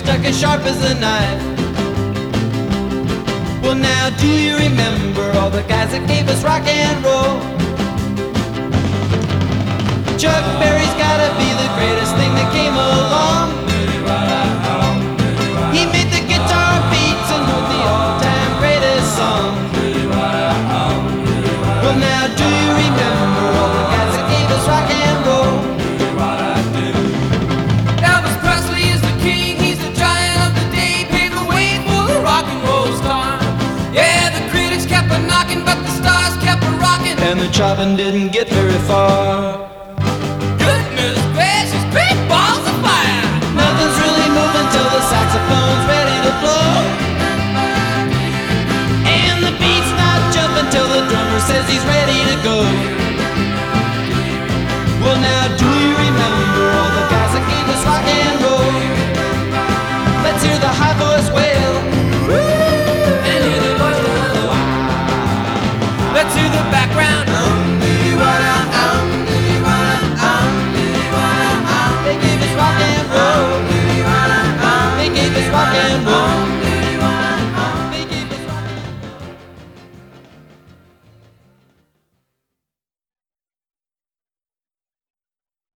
stuck as sharp as a knife. Well, now do you remember all the guys that gave us rock and roll? Chuck Berry's gotta be the greatest thing that came along. He made the guitar beats and wrote the all-time greatest song. Well, now do you remember all the guys that gave us rock and roll? Elvis Presley is the king, he's the giant of the day, paved the way for the rock and roll star. Yeah, the critics kept a knocking, but the stars kept a rocking, and the chopping didn't get very far. Goodness gracious, big balls of fire! Nothing's really moving till the saxophone's ready to blow, and the beat's not jumping till the drummer says he's ready to go. Well, now do you remember all the guys that gave us rock and roll? Let's hear the high voice wail. And hear the voice of wow. Let's hear the background. They gave us rock and roll. They gave us rock and roll.